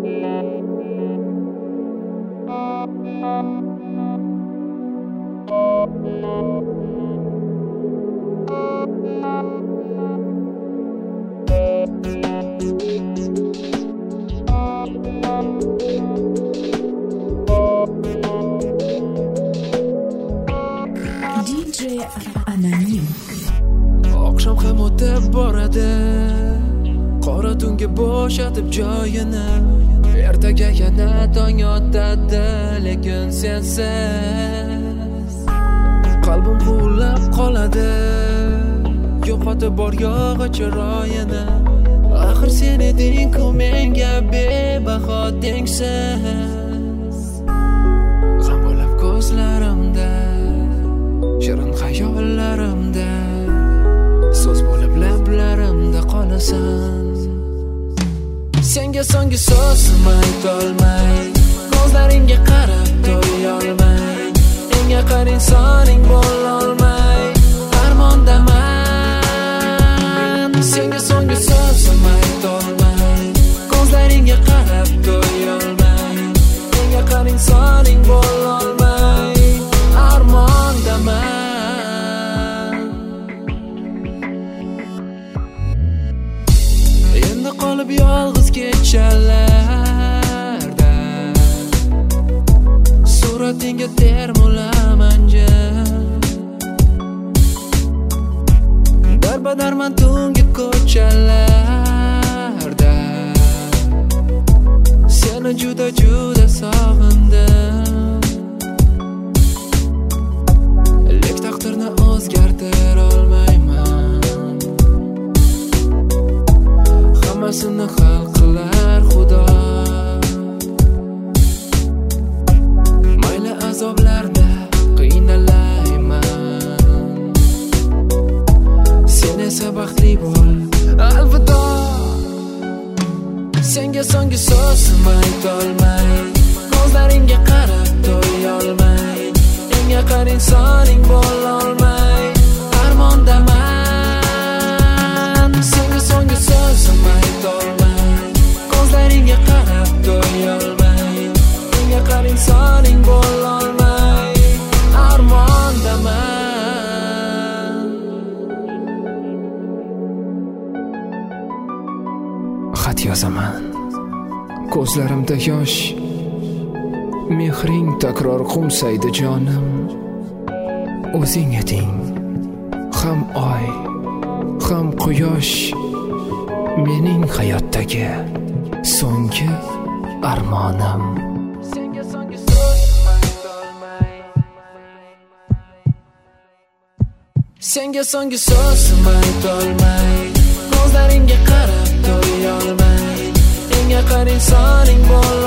Oqshom ham o'tib boradi, qora tunga bo'shatib joyini. Ertaga yana tong otadi, lekin sensiz qalbim quvlab qoladi. Yo'qotib bor yog'i chiroyini. Axir sen eding-ku menga bebaho tengsiz. G'am bo'lib ko'zlarimda, shirin xayollarimda, so'z bo'lib lablarimda qolasan. Senga so'nggi so'zim aytolmay, ko'zlaringga qarab to'yolmay, eng yaqin insoning bo'lolmay, armondaman. Senga so'nggi so'zim aytolmay, ko'zlaringga qarab to'yolmay, eng yaqin insoning bo'lolmay, armondaman. Endi qolib yolg'iz kechalarda suratingga termulaman jim. Darbadarman tungi ko'chalarda, seni juda sog'indim. Lek taqdirni o'zgartira olmayman, hammasini hal qilar Xudo. Mayli azoblarda qiynalayman, sen esa baxtli bo'l, alvido. Senga so'nggi so'zim aytolmay, ko'zlaringga qarab to'yolmay, eng yaqin insoning bo'lolmay, armondaman. Senga so'nggi so'zim aytolmay, ko'zlaringga qarab to'yolmay, eng yaqin insoning bo'lolmay, armondaman. Xat yozaman, ko'zlarimda yosh, mehring takror qumsaydi jonim. O'zing eding, ham oy, ham quyosh, mening hayotdagi so'nggi armonim. Senga so'nggi so'zim aytolmay, senga so'nggi so'zim aytolmay, ko'zlaringga qarab to'yolmay, eng yaqin insoning bo'l